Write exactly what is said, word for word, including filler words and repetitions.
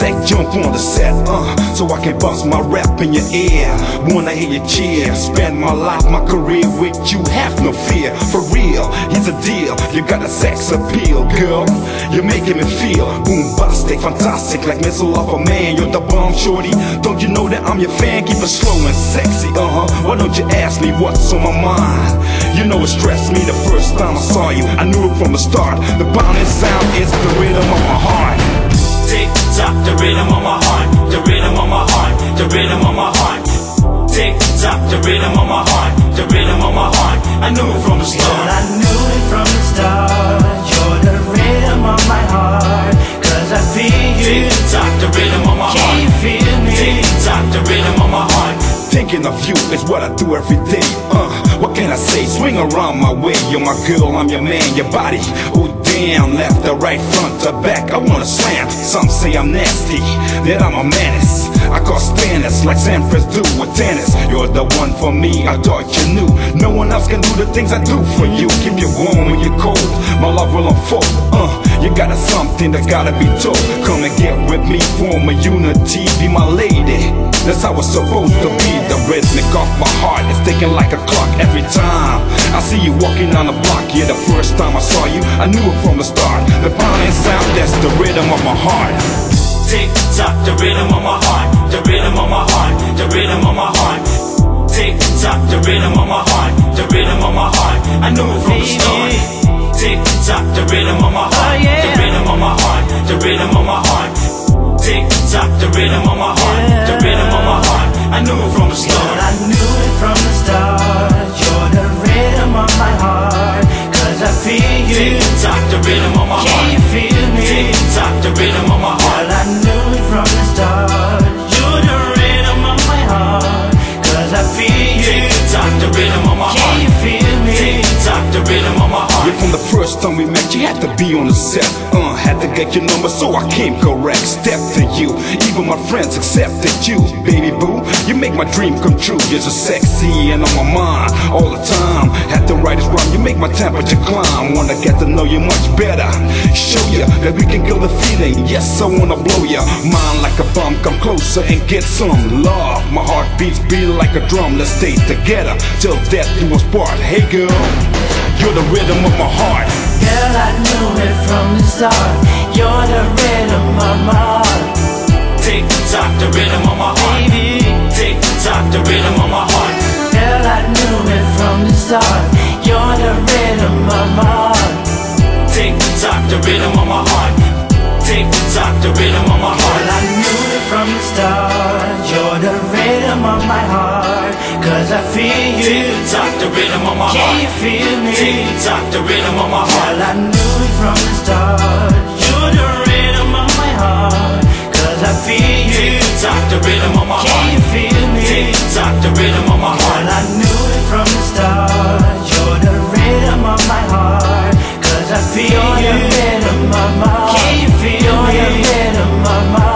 sec, jump on the set, uh, so I can bust my rap in your ear. Wanna hear you cheer, spend my life, my career with you, have no fear. For real, here's a deal, you got a sex appeal, girl. You're making me feel bombastic, fantastic, like missile off a man. You're the bomb, shorty. Don't you know that I'm your fan? Keep it slow and sexy, uh-huh. Why don't you ask me what's on my mind? You know it stressed me the first time I saw you. I knew it from the start. The pounding sound is the rhythm of my heart. Tick tock, the rhythm of my heart. The rhythm of my heart. The rhythm of my heart. Tick tock, the rhythm of my heart. The rhythm of my heart. I knew it from the start. Girl, I knew it from the start. You're the rhythm of my heart. Cause I feel you. Tick tock, the rhythm of my heart. Can you feel me? Tick tock, the rhythm of my heart. Thinking of you is what I do every day. Uh, what can I say? Swing around my way. You're my girl, I'm your man. Your body, oh damn, left to right, front to back. I wanna slam. Some say I'm nasty, that I'm a menace. I cause Stannis like Sampras do with tennis. You're the one for me, I thought you knew. No one else can do the things I do for you. Keep you warm when you're cold, my love will unfold. Uh, you got a something that gotta be told. Come and get with me, form a unity, be my lady. That's how it's supposed to be. The rhythmic off my heart is ticking like a clock every time I see you walking on the block. Yeah, the first time I saw you, I knew it from the start. The pounding sound, that's the rhythm of my heart. Tick tock, the rhythm of my heart. The rhythm of my heart. The rhythm of my heart. Tick tock, the rhythm of my heart. The rhythm of my heart. I knew it from the start. Tick tock, the rhythm of my heart. The rhythm of my heart. The rhythm of my heart. Tick tock, the rhythm of my heart. The rhythm of my heart. I knew it from the start. Girl, I knew it from the start. You're the rhythm of my heart. Cause I feel you. Tick tock, the rhythm of my heart. Can you feel me? Tick tock, the rhythm of my heart. Girl, I knew it from the start. You're the rhythm of my heart. Cause I feel you. Tick tock, the rhythm of my heart. Can you feel me? Tick tock, the rhythm of my heart. Yeah, from the first time we met, you had to be on the set. Uh, had to get your number, so I came correct. Step to you, even my friends accepted you. Baby boo, you make my dream come true. You're so sexy and on my mind all the time. Had to write this rhyme, you make my temperature climb. Wanna get to know you much better, show you that we can kill the feeling. Yes, I wanna blow ya mind like a bomb. Come closer and get some love. My heart beats beat like a drum. Let's stay together till death do us part. Hey girl, you're the rhythm of my heart. Girl, I knew it from the start. You're the rhythm of my heart. Tick tock, the rhythm of my heart. Baby, Tick tock, the rhythm of my heart. girl, I knew it from the start. You're the rhythm of my heart. Tick tock, the rhythm of my heart. Tick tock, the rhythm of my Girl, heart. I knew it from the start. You're the rhythm of my heart. Cause I feel you. Tick tock, the rhythm of my Can heart. you feel me? Tick tock, the rhythm of my heart. Girl, I knew it from the start. You're the rhythm of my heart. Cause I feel you. Tick tock, the rhythm of my Can heart. you feel me? Tick tock, the rhythm of my Girl, heart. I knew it from the start. You're the rhythm of my heart. Cause I feel you. You're the rhythm of my heart. Can you feel me? You're the rhythm of my heart.